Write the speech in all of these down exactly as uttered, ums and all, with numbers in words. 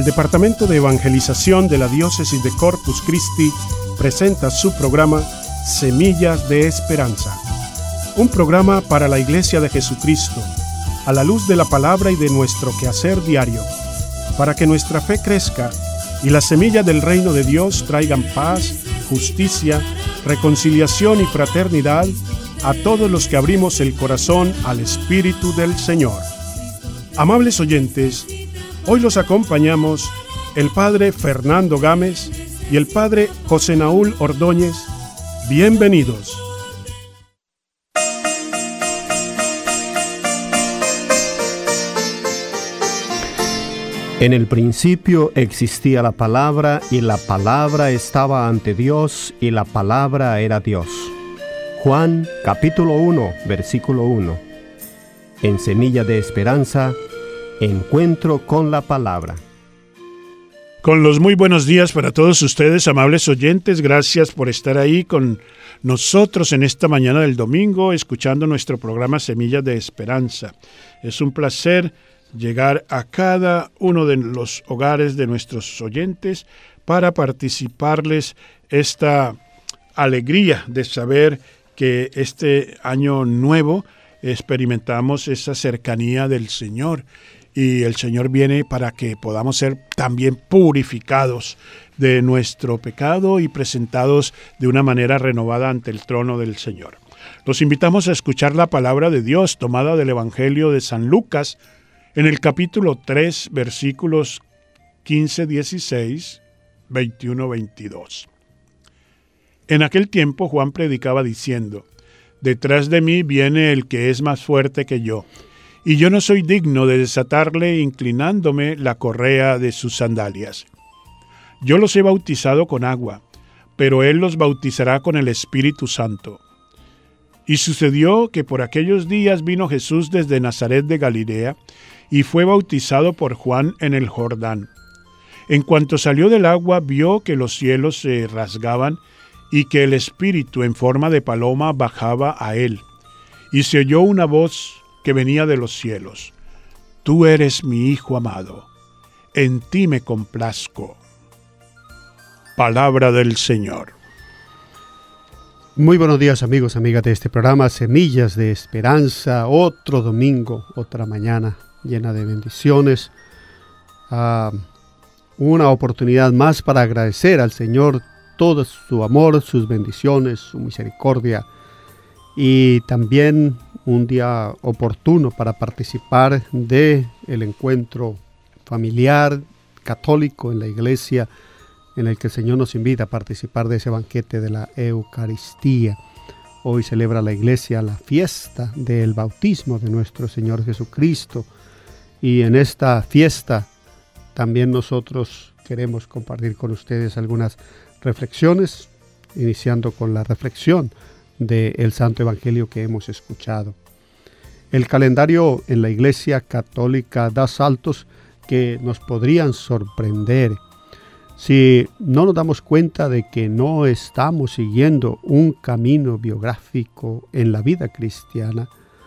El Departamento de Evangelización de la Diócesis de Corpus Christi presenta su programa Semillas de Esperanza, un programa para la Iglesia de Jesucristo, a la luz de la palabra y de nuestro quehacer diario, para que nuestra fe crezca y las semillas del reino de Dios traigan paz, justicia, reconciliación y fraternidad a todos los que abrimos el corazón al Espíritu del Señor. Amables oyentes, hoy los acompañamos el Padre Fernando Gámez y el Padre José Naúl Ordóñez. Bienvenidos. En el principio existía la palabra, y la palabra estaba ante Dios, y la palabra era Dios. Juan capítulo uno, versículo uno. En Semilla de Esperanza, encuentro con la palabra. Con los muy buenos días para todos ustedes, amables oyentes. Gracias por estar ahí con nosotros en esta mañana del domingo, escuchando nuestro programa Semillas de Esperanza. Es un placer llegar a cada uno de los hogares de nuestros oyentes para participarles esta alegría de saber que este año nuevo experimentamos esa cercanía del Señor, y el Señor viene para que podamos ser también purificados de nuestro pecado y presentados de una manera renovada ante el trono del Señor. Los invitamos a escuchar la palabra de Dios tomada del Evangelio de San Lucas, en el capítulo tres, versículos quince, dieciséis, veintiuno, veintidós. En aquel tiempo Juan predicaba diciendo: «Detrás de mí viene el que es más fuerte que yo, y yo no soy digno de desatarle inclinándome la correa de sus sandalias. Yo los he bautizado con agua, pero él los bautizará con el Espíritu Santo». Y sucedió que por aquellos días vino Jesús desde Nazaret de Galilea, y fue bautizado por Juan en el Jordán. En cuanto salió del agua, vio que los cielos se rasgaban y que el Espíritu en forma de paloma bajaba a él. Y se oyó una voz que venía de los cielos: «Tú eres mi Hijo amado, en ti me complazco». Palabra del Señor. Muy buenos días, amigos, amigas de este programa Semillas de Esperanza. Otro domingo, otra mañana llena de bendiciones. Uh, una oportunidad más para agradecer al Señor todo su amor, sus bendiciones, su misericordia, y también un día oportuno para participar de el encuentro familiar católico en la iglesia, en el que el Señor nos invita a participar de ese banquete de la Eucaristía. Hoy celebra la iglesia la fiesta del bautismo de nuestro Señor Jesucristo, y en esta fiesta también nosotros queremos compartir con ustedes algunas reflexiones, iniciando con la reflexión del Santo Evangelio que hemos escuchado. El calendario en la Iglesia Católica da saltos que nos podrían sorprender si no nos damos cuenta de que no estamos siguiendo un camino biográfico en la vida cristiana,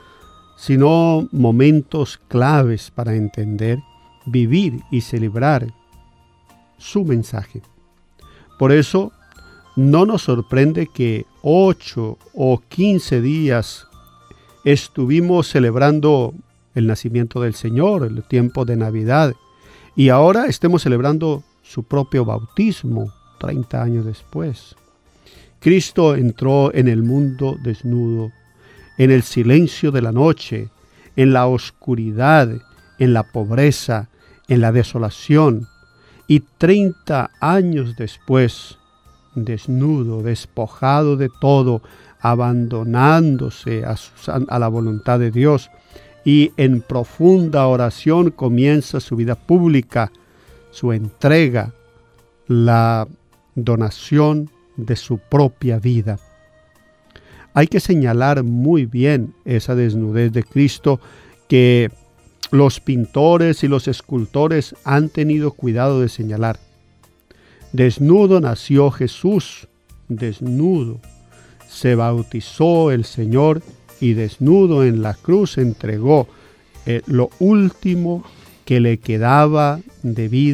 sino momentos claves para entender, vivir y celebrar su mensaje. Por eso, no nos sorprende que ocho o quince días estuvimos celebrando el nacimiento del Señor, el tiempo de Navidad, y ahora estemos celebrando su propio bautismo treinta años después. Cristo entró en el mundo desnudo, en el silencio de la noche, en la oscuridad, en la pobreza, en la desolación, y treinta años después, desnudo, despojado de todo, abandonándose a, su, a la voluntad de Dios, y en profunda oración comienza su vida pública, su entrega, la donación de su propia vida. Hay que señalar muy bien esa desnudez de Cristo que los pintores y los escultores han tenido cuidado de señalar. Desnudo nació Jesús, desnudo se bautizó el Señor, y desnudo en la cruz entregó eh, lo último que le quedaba de vida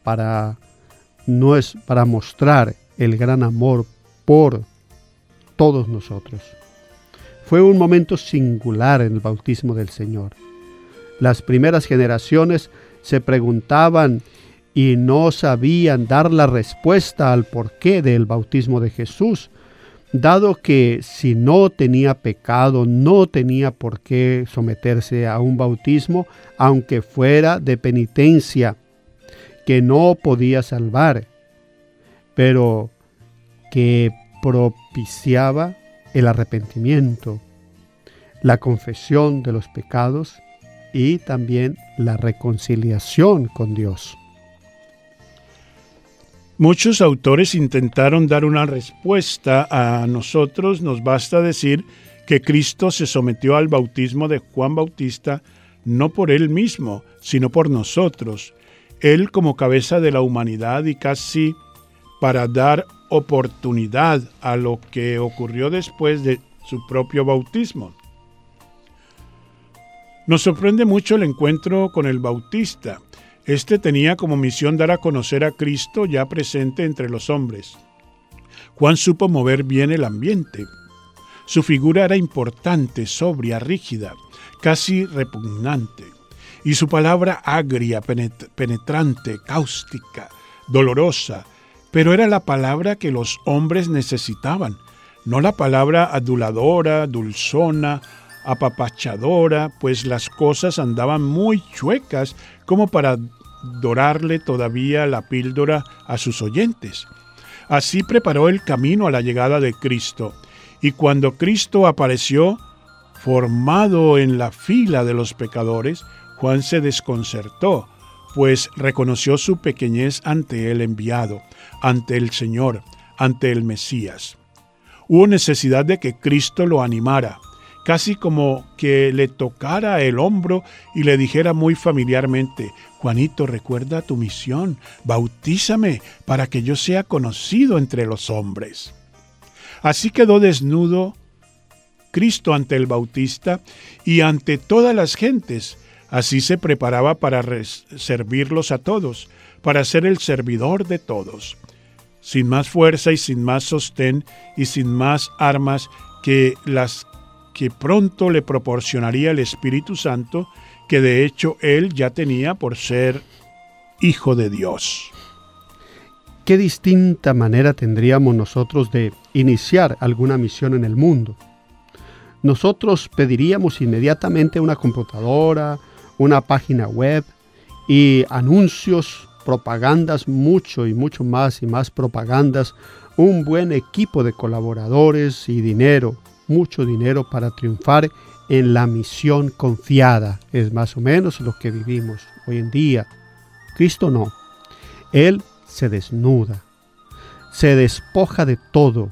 para, no es para mostrar el gran amor por todos nosotros. Fue un momento singular en el bautismo del Señor. Las primeras generaciones se preguntaban y no sabían dar la respuesta al porqué del bautismo de Jesús, dado que si no tenía pecado, no tenía por qué someterse a un bautismo, aunque fuera de penitencia, que no podía salvar, pero que propiciaba el arrepentimiento, la confesión de los pecados y también la reconciliación con Dios. Muchos autores intentaron dar una respuesta a nosotros. Nos basta decir que Cristo se sometió al bautismo de Juan Bautista no por él mismo, sino por nosotros. Él como cabeza de la humanidad y casi para dar oportunidad a lo que ocurrió después de su propio bautismo. Nos sorprende mucho el encuentro con el Bautista. Este tenía como misión dar a conocer a Cristo ya presente entre los hombres. Juan supo mover bien el ambiente. Su figura era importante, sobria, rígida, casi repugnante. Y su palabra agria, penetrante, cáustica, dolorosa. Pero era la palabra que los hombres necesitaban, no la palabra aduladora, dulzona, apapachadora, pues las cosas andaban muy chuecas como para dorarle todavía la píldora a sus oyentes. Así preparó el camino a la llegada de Cristo, y cuando Cristo apareció, formado en la fila de los pecadores, Juan se desconcertó, pues reconoció su pequeñez ante el enviado, ante el Señor, ante el Mesías. Hubo necesidad de que Cristo lo animara, casi como que le tocara el hombro y le dijera muy familiarmente: Juanito, recuerda tu misión, bautízame para que yo sea conocido entre los hombres. Así quedó desnudo Cristo ante el Bautista y ante todas las gentes. Así se preparaba para servirlos a todos, para ser el servidor de todos, sin más fuerza y sin más sostén y sin más armas que las que pronto le proporcionaría el Espíritu Santo, que de hecho él ya tenía por ser Hijo de Dios. ¿Qué distinta manera tendríamos nosotros de iniciar alguna misión en el mundo? Nosotros pediríamos inmediatamente una computadora, una página web y anuncios, propagandas, mucho y mucho más y más propagandas, un buen equipo de colaboradores y dinero, mucho dinero para triunfar en la misión confiada. Es más o menos lo que vivimos hoy en día. Cristo no. Él se desnuda, se despoja de todo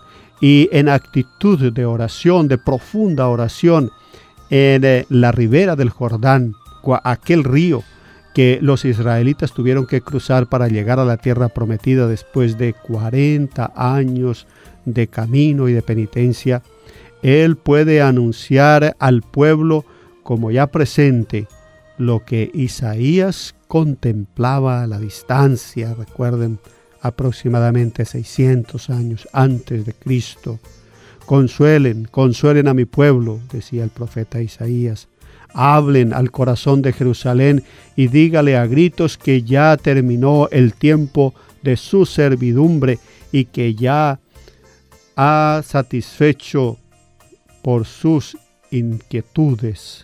y en actitud de oración, de profunda oración, en la ribera del Jordán, aquel río que los israelitas tuvieron que cruzar para llegar a la tierra prometida después de cuarenta años de camino y de penitencia, él puede anunciar al pueblo como ya presente lo que Isaías contemplaba a la distancia, recuerden, aproximadamente seiscientos años antes de Cristo. Consuelen, consuelen a mi pueblo, decía el profeta Isaías. Hablen al corazón de Jerusalén y dígale a gritos que ya terminó el tiempo de su servidumbre y que ya ha satisfecho por sus inquietudes.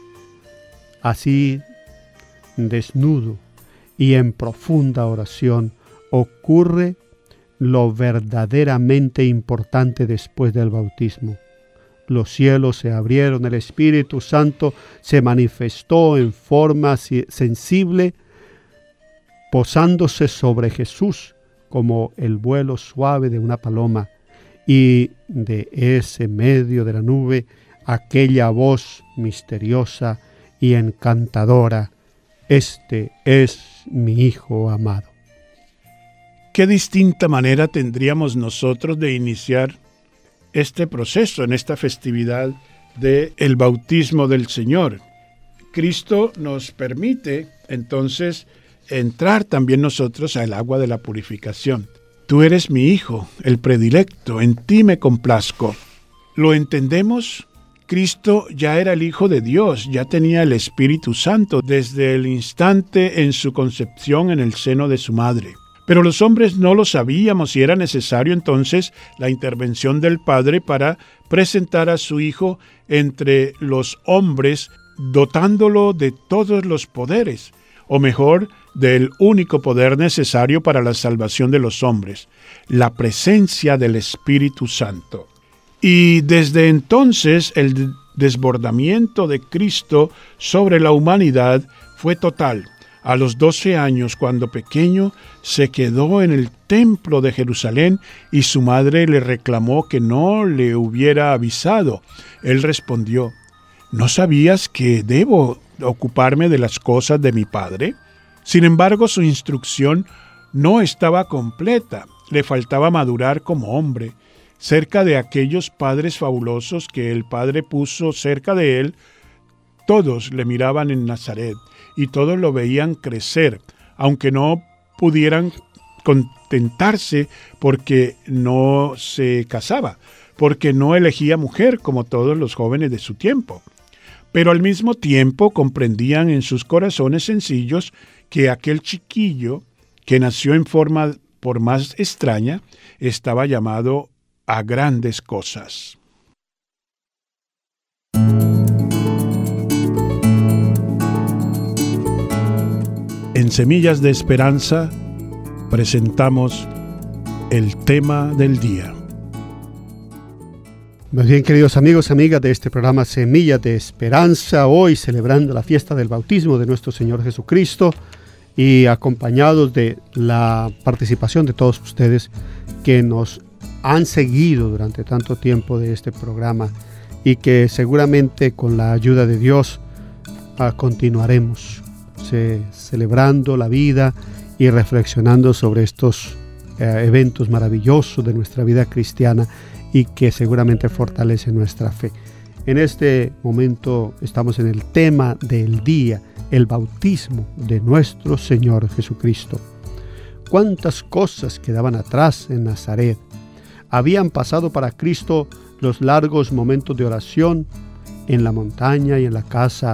Así, desnudo y en profunda oración, ocurre lo verdaderamente importante después del bautismo. Los cielos se abrieron, el Espíritu Santo se manifestó en forma sensible, posándose sobre Jesús como el vuelo suave de una paloma, y de ese medio de la nube aquella voz misteriosa y encantadora: este es mi Hijo amado. ¿Qué distinta manera tendríamos nosotros de iniciar este proceso en esta festividad del bautismo del Señor? Cristo nos permite entonces entrar también nosotros al agua de la purificación. Tú eres mi hijo, el predilecto, en ti me complazco. ¿Lo entendemos? Cristo ya era el Hijo de Dios, ya tenía el Espíritu Santo desde el instante en su concepción en el seno de su madre. Pero los hombres no lo sabíamos y era necesario entonces la intervención del Padre para presentar a su Hijo entre los hombres, dotándolo de todos los poderes, o mejor, del único poder necesario para la salvación de los hombres, la presencia del Espíritu Santo. Y desde entonces el desbordamiento de Cristo sobre la humanidad fue total. A los doce años, cuando pequeño, se quedó en el templo de Jerusalén y su madre le reclamó que no le hubiera avisado. Él respondió: ¿no sabías que debo ocuparme de las cosas de mi padre? Sin embargo, su instrucción no estaba completa. Le faltaba madurar como hombre. Cerca de aquellos padres fabulosos que el Padre puso cerca de él, todos le miraban en Nazaret y todos lo veían crecer, aunque no pudieran contentarse porque no se casaba, porque no elegía mujer como todos los jóvenes de su tiempo. Pero al mismo tiempo comprendían en sus corazones sencillos que aquel chiquillo que nació en forma por más extraña estaba llamado a grandes cosas. En Semillas de Esperanza presentamos el tema del día. Muy bien, queridos amigos, amigas de este programa Semillas de Esperanza, hoy celebrando la fiesta del bautismo de nuestro Señor Jesucristo y acompañados de la participación de todos ustedes que nos han seguido durante tanto tiempo de este programa y que seguramente con la ayuda de Dios uh, continuaremos se, celebrando la vida y reflexionando sobre estos uh, eventos maravillosos de nuestra vida cristiana y que seguramente fortalecen nuestra fe. En este momento estamos en el tema del día, el bautismo de nuestro Señor Jesucristo. ¿Cuántas cosas quedaban atrás en Nazaret? Habían pasado para Cristo los largos momentos de oración en la montaña y en la casa,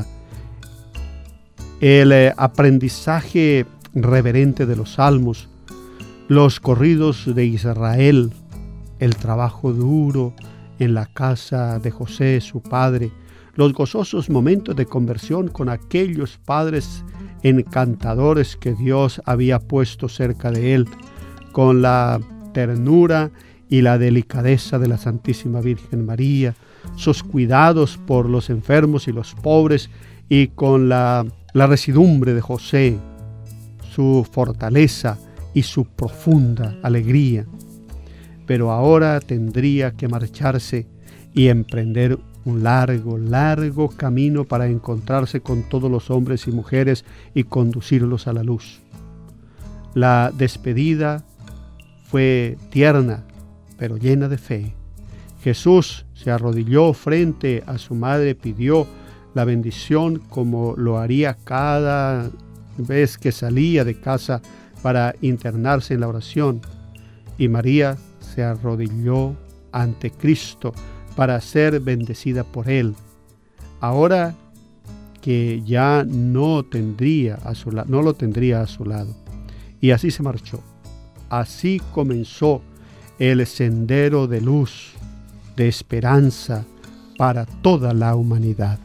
el eh, aprendizaje reverente de los salmos, los corridos de Israel, el trabajo duro en la casa de José, su padre, los gozosos momentos de conversión con aquellos padres encantadores que Dios había puesto cerca de él, con la ternura y la delicadeza de la Santísima Virgen María, sus cuidados por los enfermos y los pobres, y con la, la residumbre de José, su fortaleza y su profunda alegría. Pero ahora tendría que marcharse y emprender un largo, largo camino para encontrarse con todos los hombres y mujeres y conducirlos a la luz. La despedida fue tierna, pero llena de fe. Jesús se arrodilló frente a su madre, pidió la bendición como lo haría cada vez que salía de casa para internarse en la oración. Y María se arrodilló ante Cristo para ser bendecida por él. Ahora que ya no tendría a su la- no lo tendría a su lado. Y así se marchó. Así comenzó el sendero de luz, de esperanza para toda la humanidad.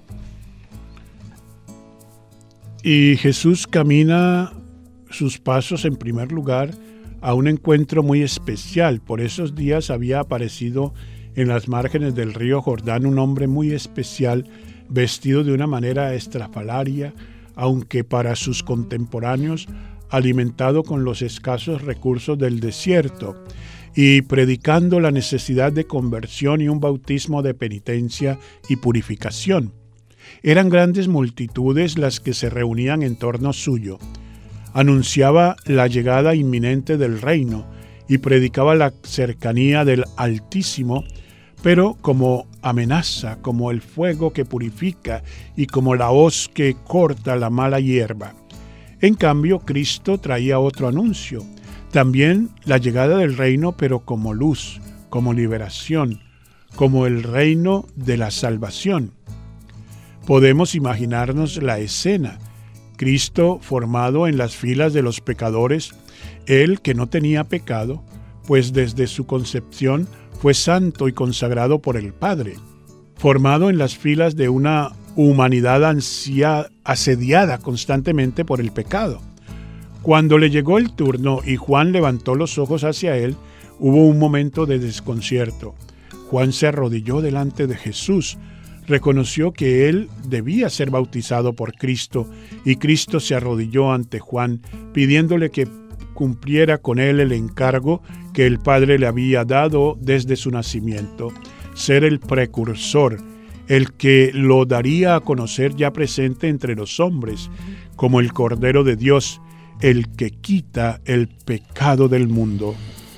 Y Jesús camina sus pasos en primer lugar a un encuentro muy especial. Por esos días había aparecido en las márgenes del río Jordán un hombre muy especial, vestido de una manera estrafalaria, aunque para sus contemporáneos alimentado con los escasos recursos del desierto, y predicando la necesidad de conversión y un bautismo de penitencia y purificación. Eran grandes multitudes las que se reunían en torno suyo. Anunciaba la llegada inminente del reino y predicaba la cercanía del Altísimo, pero como amenaza, como el fuego que purifica y como la hoz que corta la mala hierba. En cambio, Cristo traía otro anuncio, también la llegada del reino, pero como luz, como liberación, como el reino de la salvación. Podemos imaginarnos la escena: Cristo formado en las filas de los pecadores, él que no tenía pecado, pues desde su concepción fue santo y consagrado por el Padre, formado en las filas de una humanidad ansia, asediada constantemente por el pecado. Cuando le llegó el turno y Juan levantó los ojos hacia él, hubo un momento de desconcierto. Juan se arrodilló delante de Jesús, reconoció que él debía ser bautizado por Cristo, y Cristo se arrodilló ante Juan, pidiéndole que cumpliera con él el encargo que el Padre le había dado desde su nacimiento, ser el precursor, el que lo daría a conocer ya presente entre los hombres, como el Cordero de Dios, el que quita el pecado del mundo.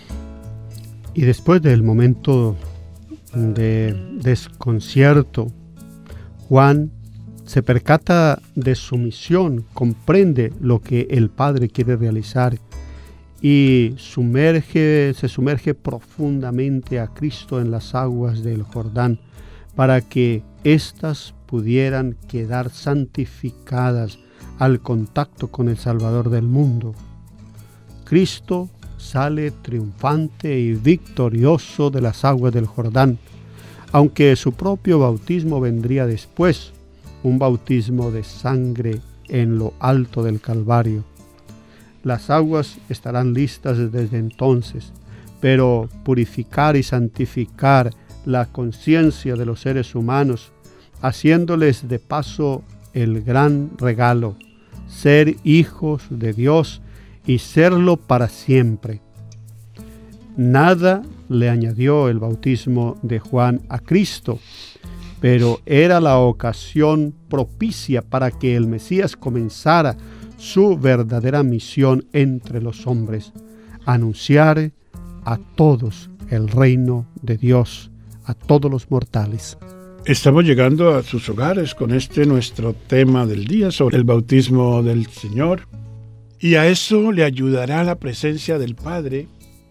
Y después del momento de desconcierto, Juan se percata de su misión, comprende lo que el Padre quiere realizar y sumerge, se sumerge profundamente a Cristo en las aguas del Jordán para que éstas pudieran quedar santificadas al contacto con el Salvador del mundo. Cristo sale triunfante y victorioso de las aguas del Jordán, aunque su propio bautismo vendría después, un bautismo de sangre en lo alto del Calvario. Las aguas estarán listas desde entonces, pero purificar y santificar la conciencia de los seres humanos, haciéndoles de paso el gran regalo, ser hijos de Dios y serlo para siempre. Nada le añadió el bautismo de Juan a Cristo, pero era la ocasión propicia para que el Mesías comenzara su verdadera misión entre los hombres, anunciar a todos el reino de Dios, a todos los mortales. Estamos llegando a sus hogares con este nuestro tema del día sobre el bautismo del Señor, y a eso le ayudará la presencia del Padre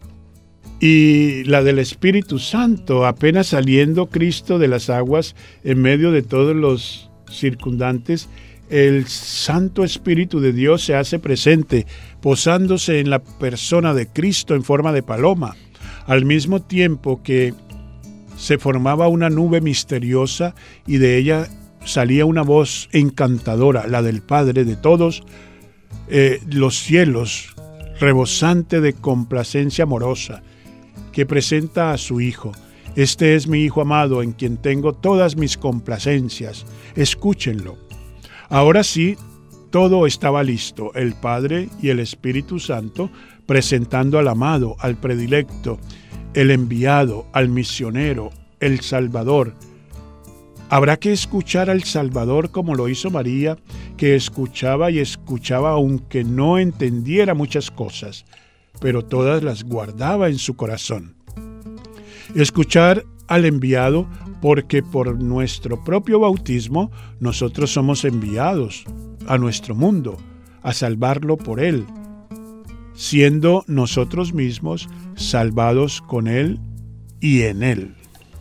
y la del Espíritu Santo, apenas saliendo Cristo de las aguas en medio de todos los circundantes. El Santo Espíritu de Dios se hace presente, posándose en la persona de Cristo en forma de paloma, al mismo tiempo que se formaba una nube misteriosa y de ella salía una voz encantadora, la del Padre de todos eh, los cielos, rebosante de complacencia amorosa, que presenta a su Hijo. Este es mi Hijo amado, en quien tengo todas mis complacencias. Escúchenlo. Ahora sí, todo estaba listo, el Padre y el Espíritu Santo presentando al amado, al predilecto, el enviado, al misionero, el Salvador. Habrá que escuchar al Salvador como lo hizo María, que escuchaba y escuchaba aunque no entendiera muchas cosas, pero todas las guardaba en su corazón. Escuchar al enviado porque por nuestro propio bautismo nosotros somos enviados a nuestro mundo, a salvarlo por él, siendo nosotros mismos salvados con él y en él.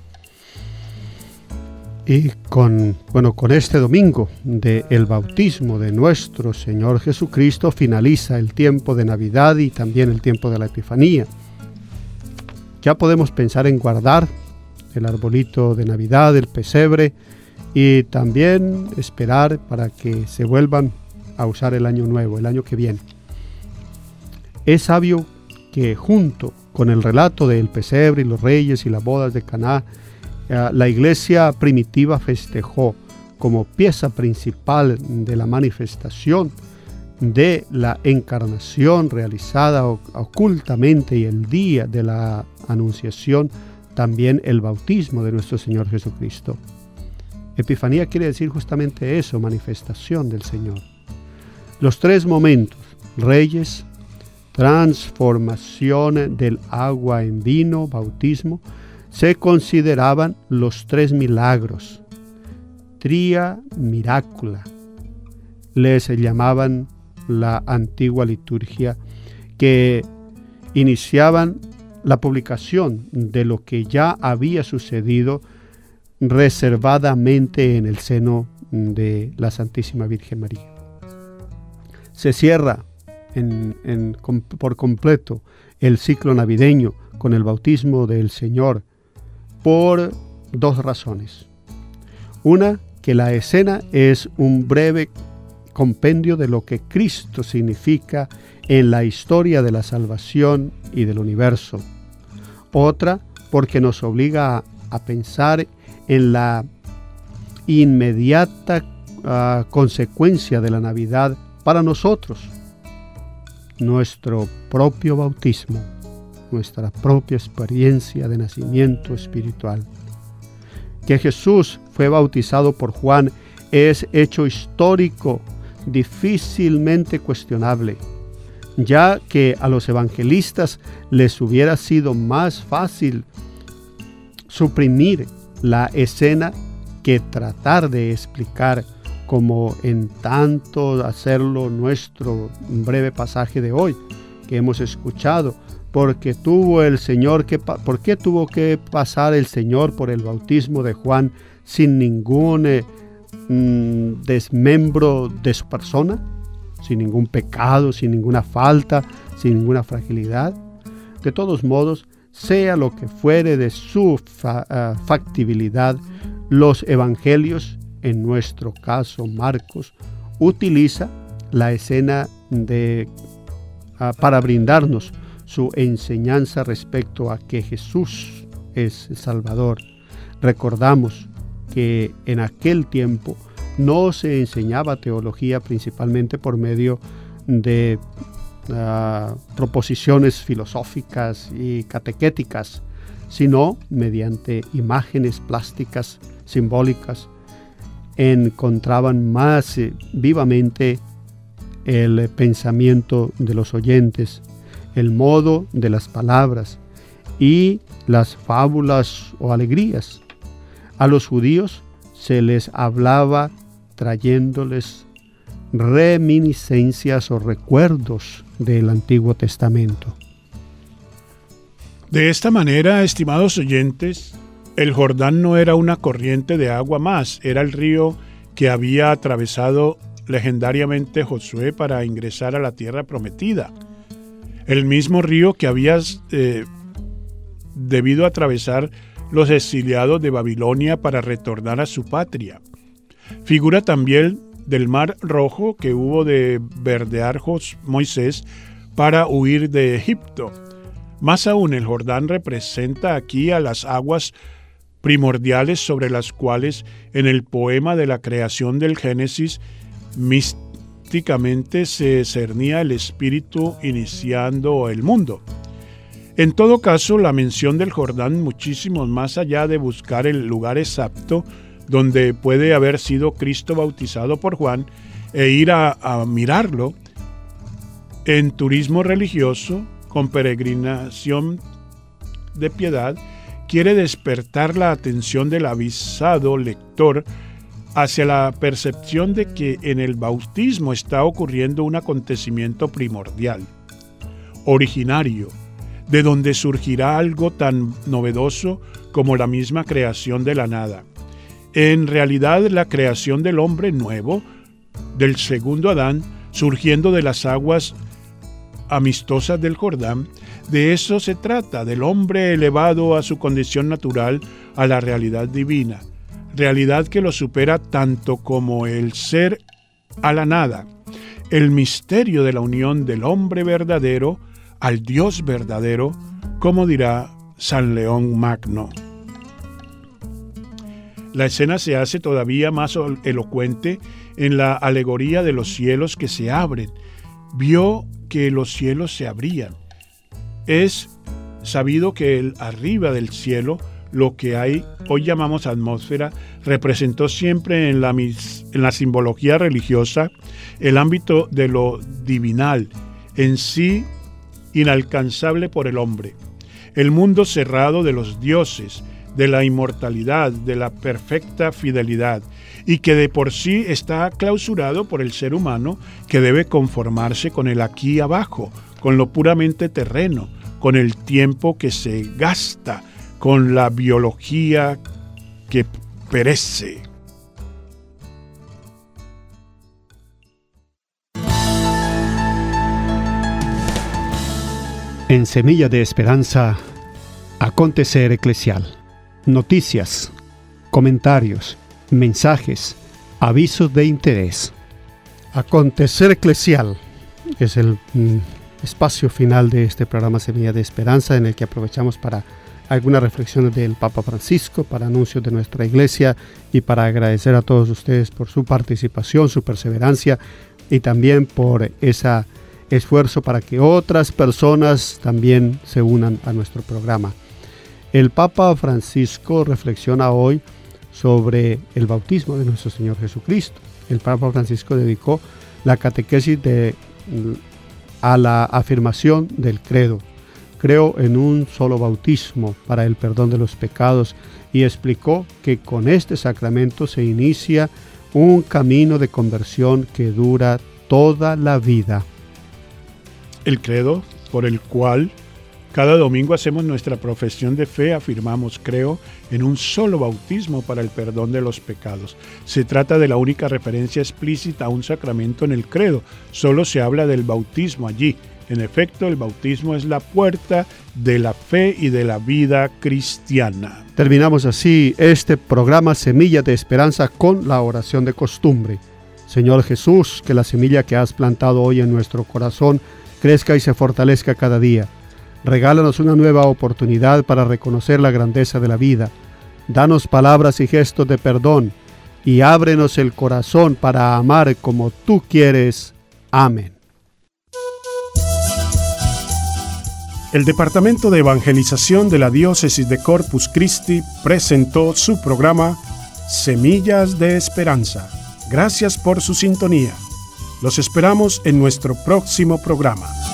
Y con, bueno, con este domingo del bautismo de nuestro Señor Jesucristo finaliza el tiempo de Navidad y también el tiempo de la Epifanía. Ya podemos pensar en guardar el arbolito de Navidad, el pesebre, y también esperar para que se vuelvan a usar el año nuevo, el año que viene. Es sabio que junto con el relato del pesebre y los reyes y las bodas de Caná, la iglesia primitiva festejó como pieza principal de la manifestación de la encarnación realizada ocultamente y el día de la anunciación, también el bautismo de nuestro Señor Jesucristo. Epifanía quiere decir justamente eso, manifestación del Señor. Los tres momentos, reyes, transformación del agua en vino, bautismo, se consideraban los tres milagros, tria miracula. Les llamaban la antigua liturgia, que iniciaban la publicación de lo que ya había sucedido reservadamente en el seno de la Santísima Virgen María. Se cierra en, en, por completo el ciclo navideño con el bautismo del Señor por dos razones. Una, que la escena es un breve compendio de lo que Cristo significa en la historia de la salvación y del universo. Otra, porque nos obliga a, a pensar en la inmediata uh, consecuencia de la Navidad para nosotros, nuestro propio bautismo, nuestra propia experiencia de nacimiento espiritual. Que Jesús fue bautizado por Juan es hecho histórico, difícilmente cuestionable, ya que a los evangelistas les hubiera sido más fácil suprimir la escena que tratar de explicar, como en tanto hacerlo nuestro breve pasaje de hoy que hemos escuchado. Porque tuvo el Señor que ¿Por qué tuvo que pasar el Señor por el bautismo de Juan sin ningún eh, mm, desmembro de su persona? Sin ningún pecado, sin ninguna falta, sin ninguna fragilidad. De todos modos, sea lo que fuere de su fa, uh, factibilidad, los evangelios, en nuestro caso Marcos, utiliza la escena de, uh, para brindarnos su enseñanza respecto a que Jesús es el Salvador. Recordamos que en aquel tiempo no se enseñaba teología principalmente por medio de uh, proposiciones filosóficas y catequéticas, sino mediante imágenes plásticas, simbólicas. Encontraban más eh, vivamente el pensamiento de los oyentes, el modo de las palabras y las fábulas o alegrías. A los judíos se les hablaba trayéndoles reminiscencias o recuerdos del Antiguo Testamento. De esta manera, estimados oyentes, el Jordán no era una corriente de agua más, era el río que había atravesado legendariamente Josué para ingresar a la tierra prometida. El mismo río que había eh, debido atravesar los exiliados de Babilonia para retornar a su patria. Figura también del mar Rojo que hubo de verdear Moisés para huir de Egipto. Más aún, el Jordán representa aquí a las aguas primordiales sobre las cuales en el poema de la creación del Génesis místicamente se cernía el espíritu iniciando el mundo. En todo caso, la mención del Jordán, muchísimo más allá de buscar el lugar exacto donde puede haber sido Cristo bautizado por Juan e ir a, a mirarlo, en turismo religioso, con peregrinación de piedad, quiere despertar la atención del avisado lector hacia la percepción de que en el bautismo está ocurriendo un acontecimiento primordial, originario, de donde surgirá algo tan novedoso como la misma creación de la nada. En realidad, la creación del hombre nuevo, del segundo Adán, surgiendo de las aguas amistosas del Jordán, de eso se trata, del hombre elevado a su condición natural, a la realidad divina, realidad que lo supera tanto como el ser a la nada, el misterio de la unión del hombre verdadero al Dios verdadero, como dirá San León Magno. La escena se hace todavía más elocuente en la alegoría de los cielos que se abren. Vio que los cielos se abrían. Es sabido que el arriba del cielo, lo que hay hoy llamamos atmósfera, representó siempre en la, en la simbología religiosa el ámbito de lo divinal, en sí inalcanzable por el hombre, el mundo cerrado de los dioses, de la inmortalidad, de la perfecta fidelidad, y que de por sí está clausurado por el ser humano, que debe conformarse con el aquí y abajo, con lo puramente terreno, con el tiempo que se gasta, con la biología que perece. En Semilla de Esperanza, acontecer eclesial, noticias, comentarios, mensajes, avisos de interés. Acontecer eclesial es el mm, espacio final de este programa Semilla de Esperanza, en el que aprovechamos para algunas reflexiones del Papa Francisco, para anuncios de nuestra iglesia y para agradecer a todos ustedes por su participación, su perseverancia y también por ese esfuerzo para que otras personas también se unan a nuestro programa. El Papa Francisco reflexiona hoy sobre el bautismo de nuestro Señor Jesucristo. El Papa Francisco dedicó la catequesis de, a la afirmación del credo. Creo en un solo bautismo para el perdón de los pecados, y explicó que con este sacramento se inicia un camino de conversión que dura toda la vida. El credo por el cual cada domingo hacemos nuestra profesión de fe, afirmamos: creo en un solo bautismo para el perdón de los pecados. Se trata de la única referencia explícita a un sacramento en el credo. Solo se habla del bautismo allí. En efecto, el bautismo es la puerta de la fe y de la vida cristiana. Terminamos así este programa Semilla de Esperanza con la oración de costumbre. Señor Jesús, que la semilla que has plantado hoy en nuestro corazón crezca y se fortalezca cada día. Regálanos una nueva oportunidad para reconocer la grandeza de la vida. Danos palabras y gestos de perdón y ábrenos el corazón para amar como tú quieres. Amén. El Departamento de Evangelización de la Diócesis de Corpus Christi presentó su programa Semillas de Esperanza. Gracias por su sintonía. Los esperamos en nuestro próximo programa.